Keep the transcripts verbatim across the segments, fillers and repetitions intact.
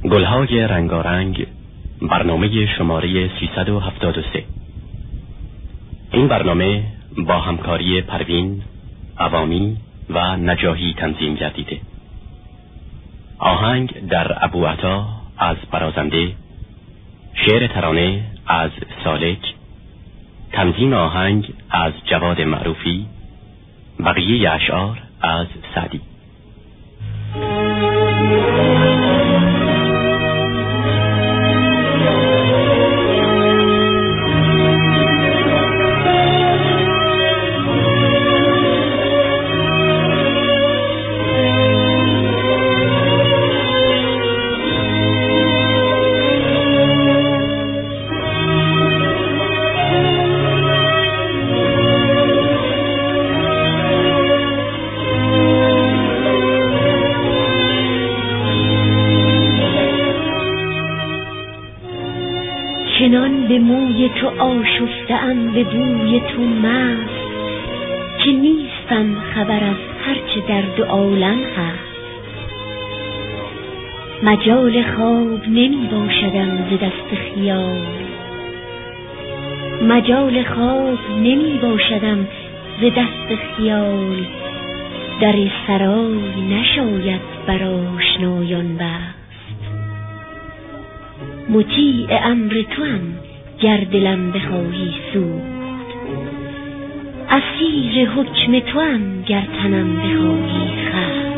گلهای رنگارنگ، برنامه شماره سیصد و هفتاد و سه. این برنامه با همکاری پروین، عوامی و نجاحی تنظیم گردیده. آهنگ در ابوعطا از برازنده، شعر ترانه از سالک، تنظیم آهنگ از جواد معروفی، بقیه اشعار از سعدی. چنان به موی تو آشفته‌ام به بوی تو مست، که نیستم خبر از هرچه در دو عالم هست. مجال خواب نمی باشدم ز دست خیال، مجال خواب نمی باشدم ز دست خیال. در سرای نشاید بر آشنایان بست، مطیع امر توام گر دلم بخواهی سوخت. اسیر حکم توام گر تنم بخواهی خست.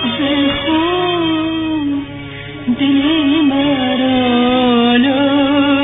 دل مرا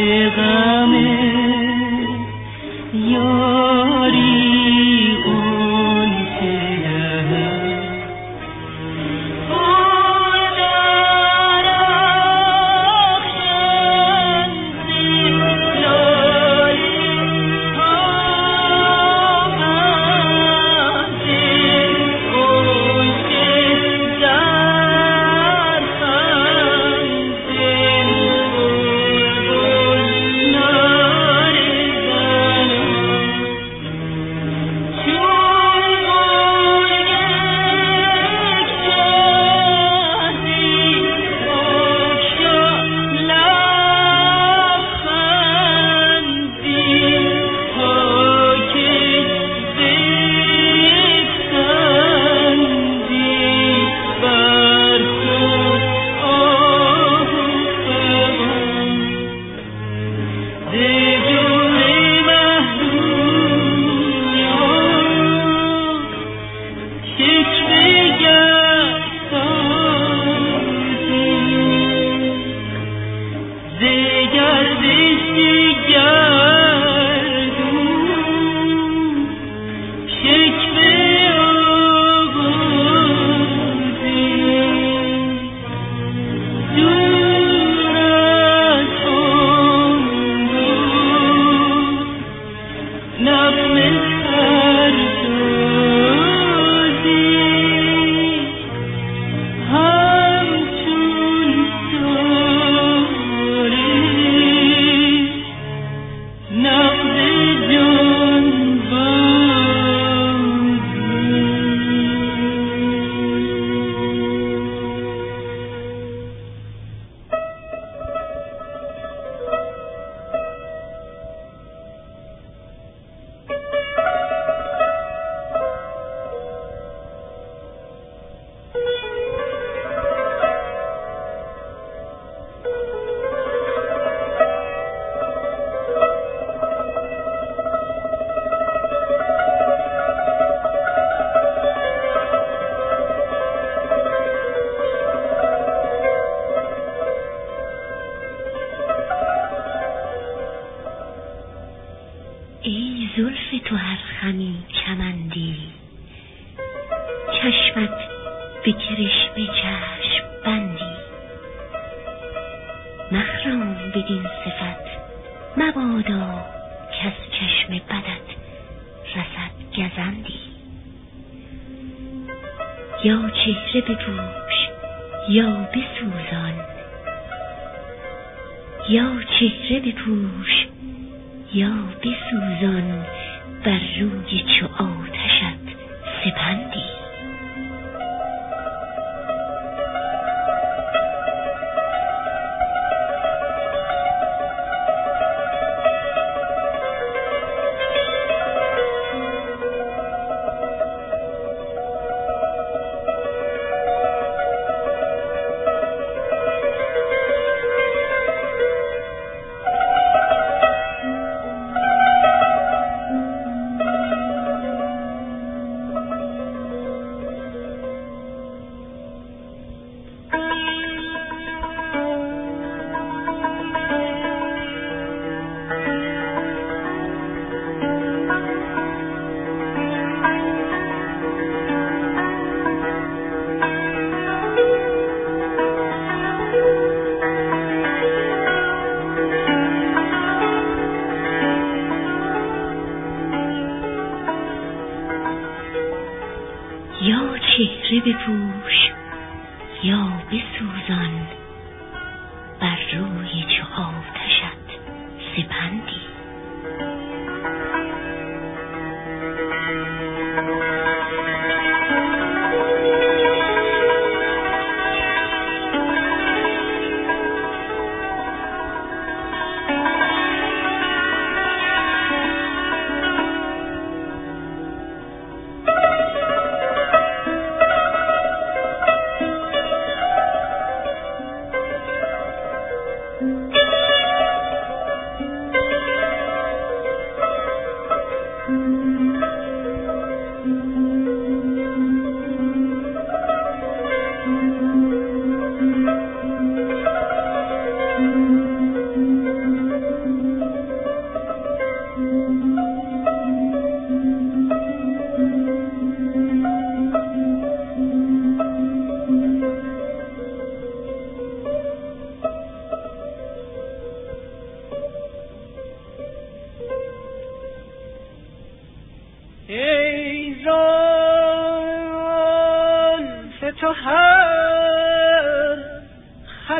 زلف تو هر خمی کمندی، چشمت به کرشمه چشم بندی. مخرام بدین صفت مبادا کز چشم بدت رسد گزندی. یا چهره بپوش یا بسوزان، یا چهره بپوش یا بسوزان، بر روی چو آتشت سپندی. یا چهره بپوش یا بسوزان، بر روی چو آتشت سپندی.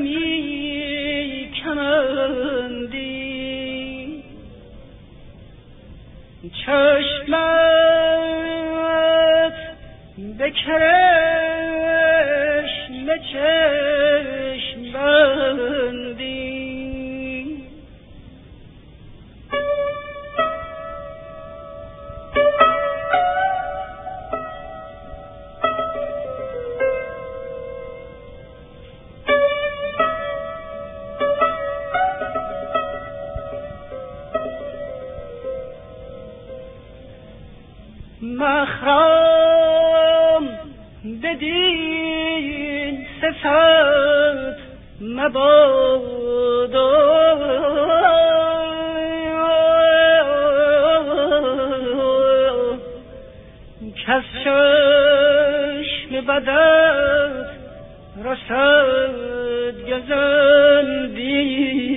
همی کمندی چشمت بکرش نچشم بندی مخرام بدین صفت مبادا کس چشم بدت رسد گزندی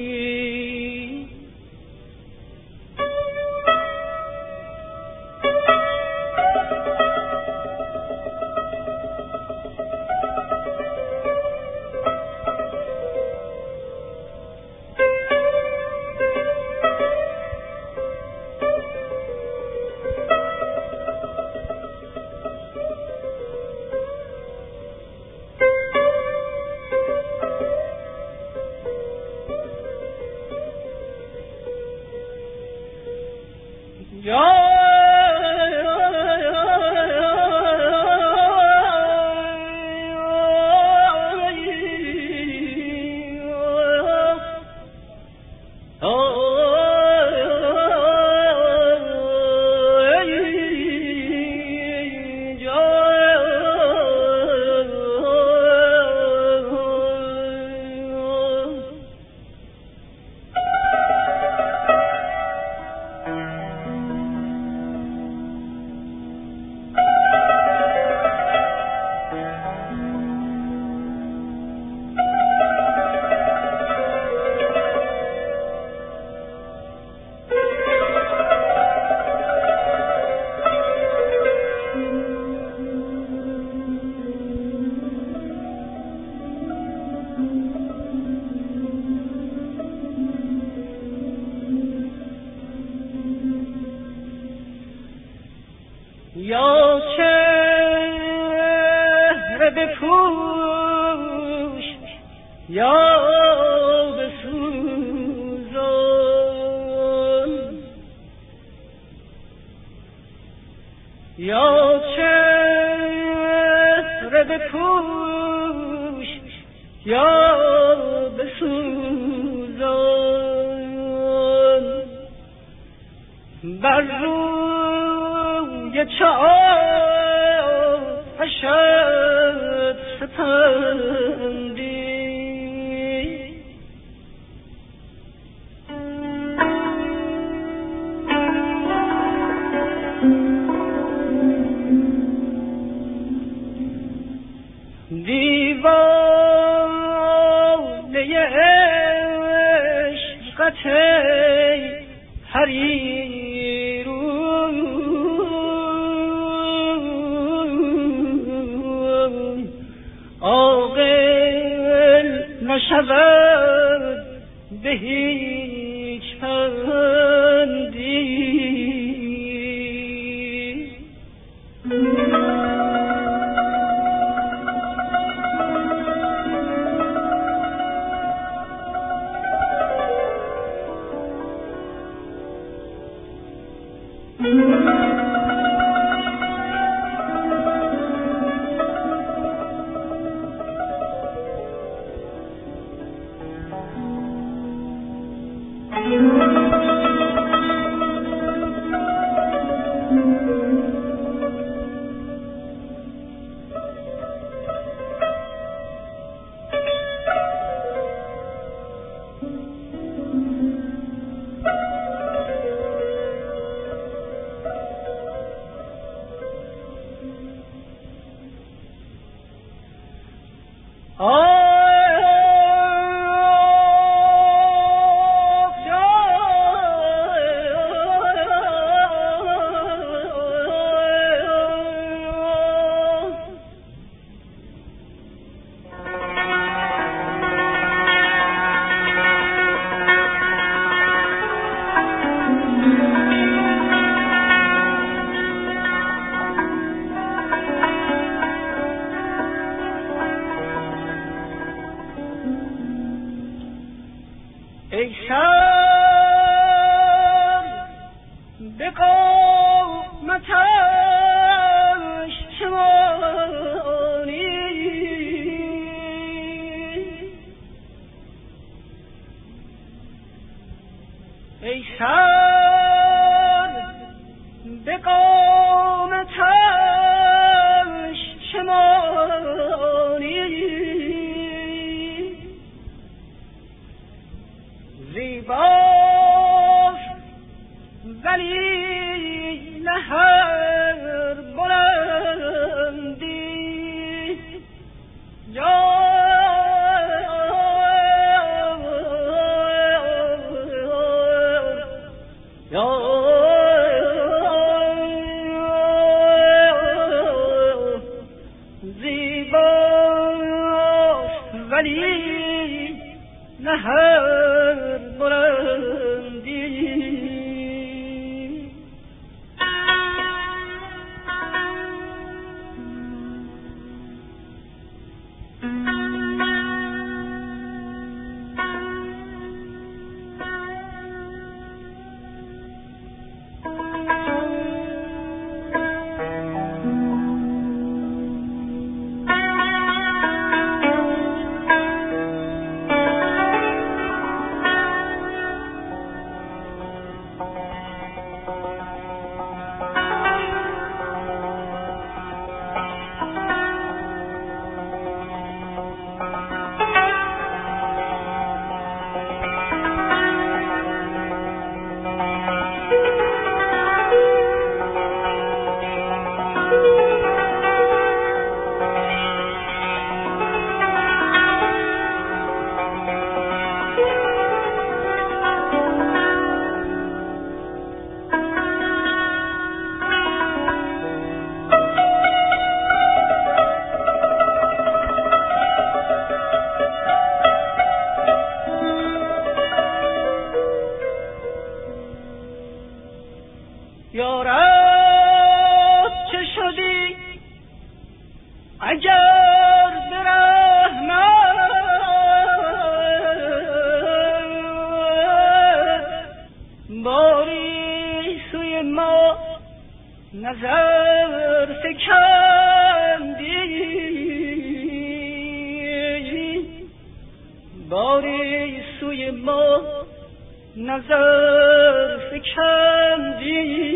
یا چهره بپوش یا بسوزان یا چهره بپوش یا بسوزان بر روی چاهشت سپندی دیوانه عشقت حریرو عاقل نشود به هیچ پندی Oh, ای سر به قامتش چه مانی ای سر به قامتش چه مانی زیباست ولی نه هر بلندی یا زیباست ولی نه هر بلندی یارب چه شدی اگر به رحمت باری سوی ما نظر فکندی باری سوی ما نظر فکندی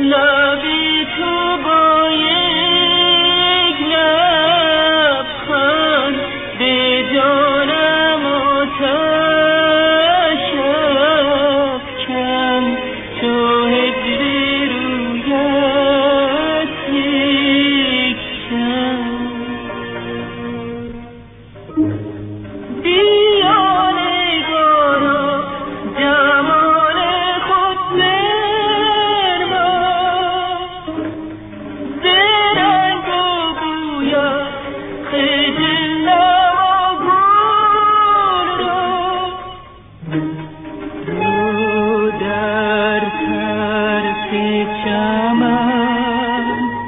لبی تو با یک لبخند به جانم آتش افکن تو هجر رویت یک شب بیا نگارا جمال خود برما زرنگ و گویا خجل و گل را رو در طرف چمن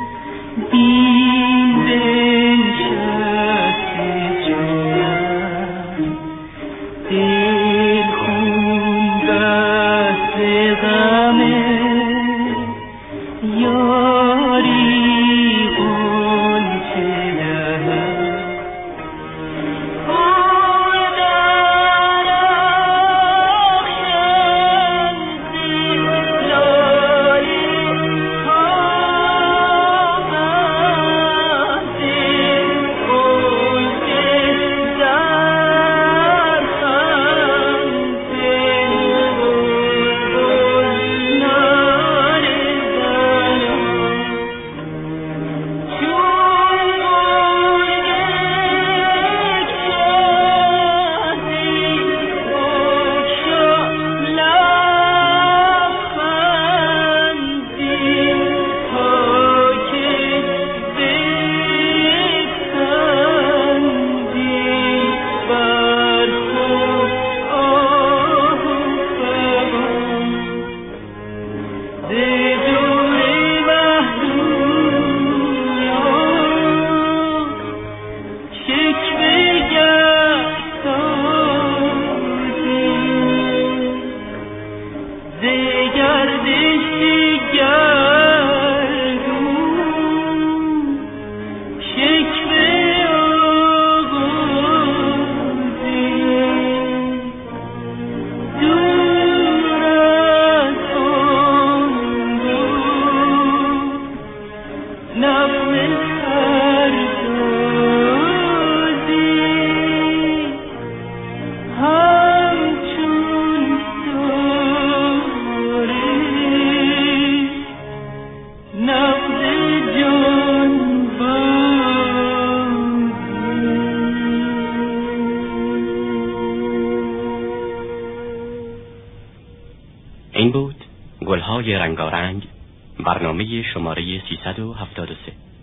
بین بنشسته جویم دل خون بسته غمه یاری غنچه دهد گل درخشنده لاله تابنده غنچه در خنده بلبل نرزد چون گل یک شهری بگشا لبخندی تا که بخندی بر خود آه و فغان ز دور محرومیان شکوه گرداندی ز گردش گردون شکوه آوردی دور از آن دور نغمه پردازی همچون ستاره نبض جان این بود گلهای رنگارنگ، برنامه شماره سیصد و هفتاد و سه.